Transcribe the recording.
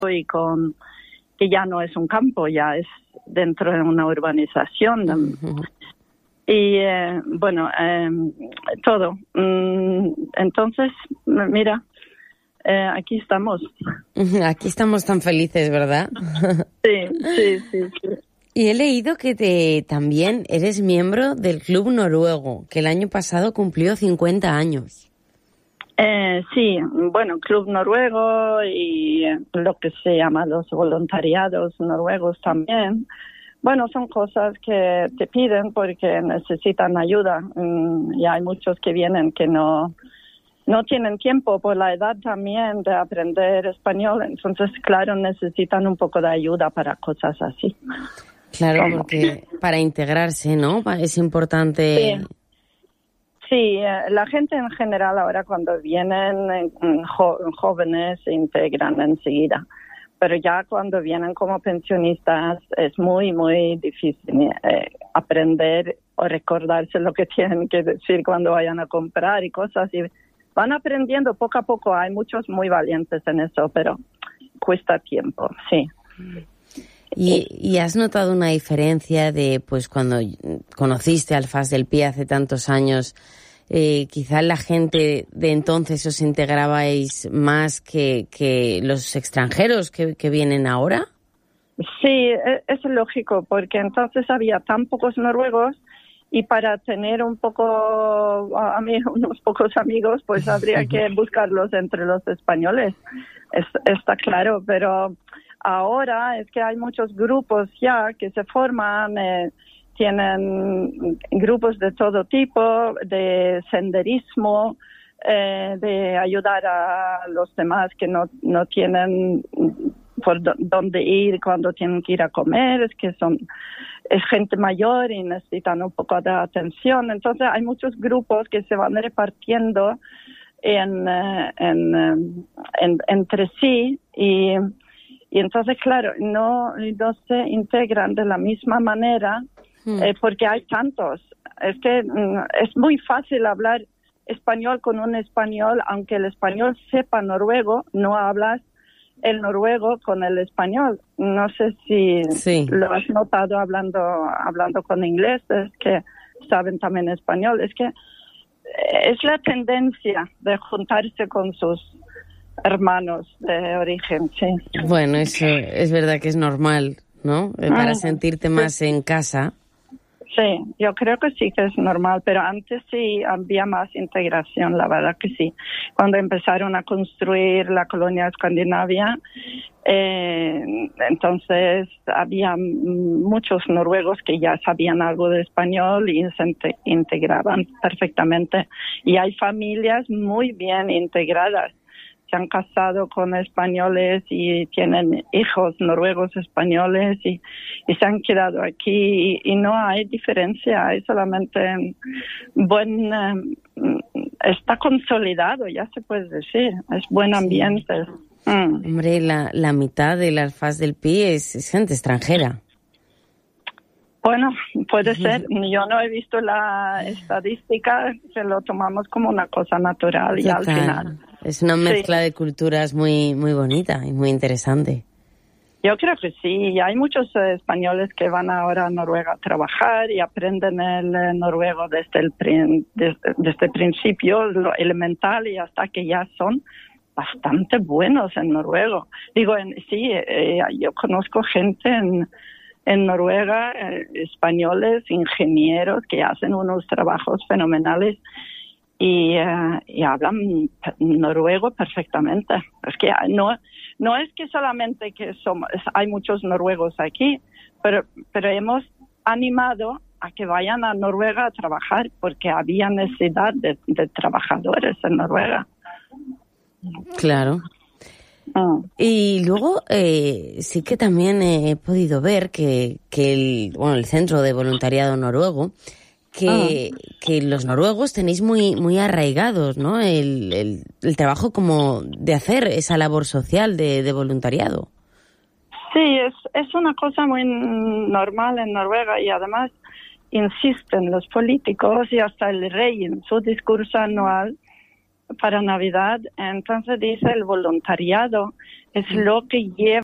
y con que ya no es un campo, ya es dentro de una urbanización. Uh-huh. Y todo. Entonces, mira, aquí estamos. Aquí estamos tan felices, ¿verdad? Sí. Y he leído que también eres miembro del Club Noruego, que el año pasado cumplió 50 años. Sí, bueno, Club Noruego y lo que se llama los voluntariados noruegos también. Bueno, son cosas que te piden porque necesitan ayuda. Y hay muchos que vienen que no tienen tiempo por la edad también de aprender español. Entonces, claro, necesitan un poco de ayuda para cosas así. Claro, porque para integrarse, ¿no? Es importante. Sí, la gente en general ahora cuando vienen jóvenes se integran enseguida. Pero ya cuando vienen como pensionistas es muy, muy difícil aprender o recordarse lo que tienen que decir cuando vayan a comprar y cosas. Y van aprendiendo poco a poco. Hay muchos muy valientes en eso, pero cuesta tiempo, sí. ¿Y has notado una diferencia de, pues, cuando conociste al FAS del Pi hace tantos años? Quizá la gente de entonces os integrabais más que los extranjeros que vienen ahora. Sí, es lógico, porque entonces había tan pocos noruegos y para tener unos pocos amigos, pues habría que buscarlos entre los españoles. Está claro, pero ahora es que hay muchos grupos ya que se forman. Tienen grupos de todo tipo, de senderismo, de ayudar a los demás que no tienen por dónde ir cuando tienen que ir a comer, es gente mayor y necesitan un poco de atención. Entonces hay muchos grupos que se van repartiendo entre sí y entonces, claro, no se integran de la misma manera. Porque hay tantos. Es que es muy fácil hablar español con un español, aunque el español sepa noruego, no hablas el noruego con el español. No sé si lo has notado hablando con ingleses que saben también español. Es que es la tendencia de juntarse con sus hermanos de origen, sí. Bueno, eso es verdad que es normal, ¿no? Para sentirte más en casa. Sí, yo creo que sí que es normal, pero antes sí había más integración, la verdad que sí. Cuando empezaron a construir la colonia escandinavia, entonces había muchos noruegos que ya sabían algo de español y se integraban perfectamente. Y hay familias muy bien integradas. Se han casado con españoles y tienen hijos noruegos españoles y se han quedado aquí y no hay diferencia, hay solamente está consolidado, ya se puede decir, es buen ambiente. Hombre, la mitad de las FAS del Pi es gente extranjera. Bueno, puede ser. Yo no he visto la estadística, se lo tomamos como una cosa natural. Total. Y al final. Es una mezcla de culturas muy, muy bonita y muy interesante. Yo creo que sí. Y hay muchos españoles que van ahora a Noruega a trabajar y aprenden el noruego desde el principio, lo elemental, y hasta que ya son bastante buenos en noruego. Digo, yo conozco gente en Noruega, españoles, ingenieros que hacen unos trabajos fenomenales y hablan noruego perfectamente. Es que no es que solamente que hay muchos noruegos aquí, pero hemos animado a que vayan a Noruega a trabajar porque había necesidad de trabajadores en Noruega. Claro. Y luego sí que también he podido ver que el Centro de Voluntariado Noruego, que los noruegos tenéis muy, muy arraigados, ¿no? El trabajo como de hacer esa labor social de voluntariado. Sí, es una cosa muy normal en Noruega y además insisten los políticos y hasta el rey en su discurso anual para Navidad. Entonces dice el voluntariado es lo que lleva